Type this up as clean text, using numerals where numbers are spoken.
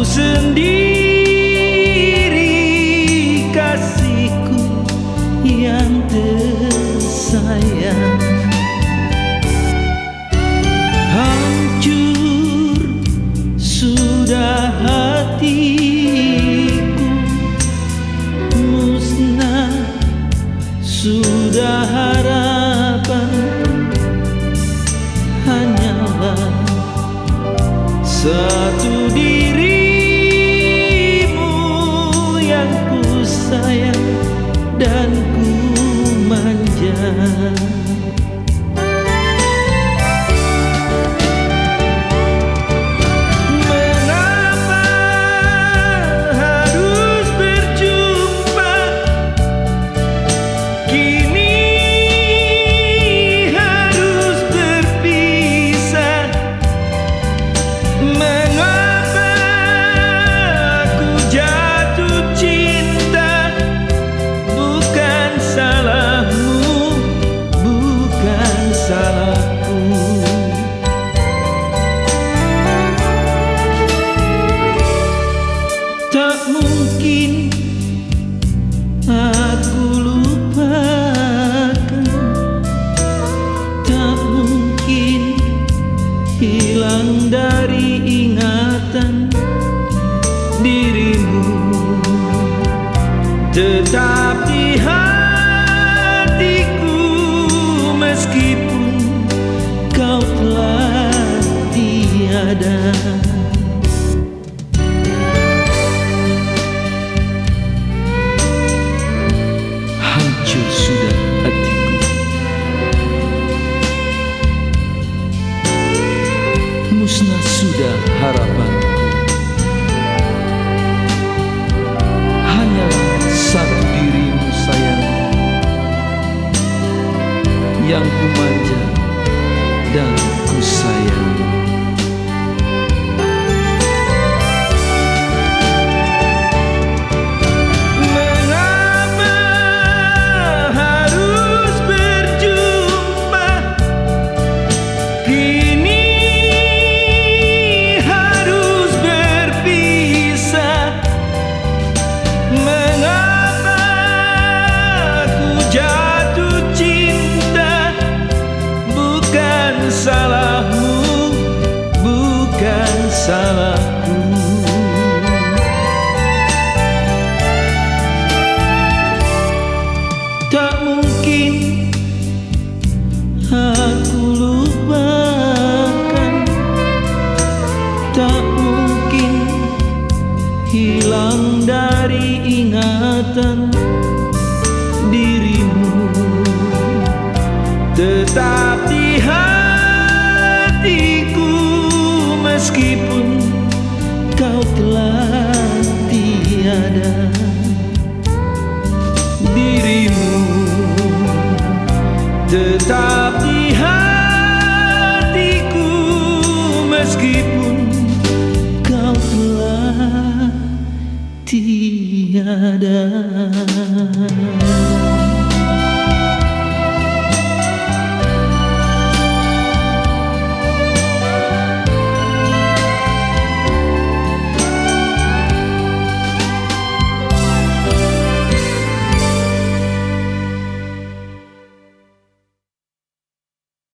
sendiri, kasihku yang tersayang. Hancur sudah hatiku, musnah sudah harapan. Hanyalah satu dirimu yang ku sayang dan ku manja. Tak mungkin aku lupakan, tak mungkin hilang dari ingatan dirimu, tetap di hatiku meskipun kau telah tiada. Hancur sudah hatiku, musnah sudah harapanku. Hanyalah satu dirimu sayang yang ku manja dan ku sayang. Salahmu, bukan salahku. Tak mungkin aku lupakan, tak mungkin hilang dari ingatan dirimu, tetap di hatiku meskipun kau telah tiada. Dirimu tetap di hatiku meskipun kau telah tiada.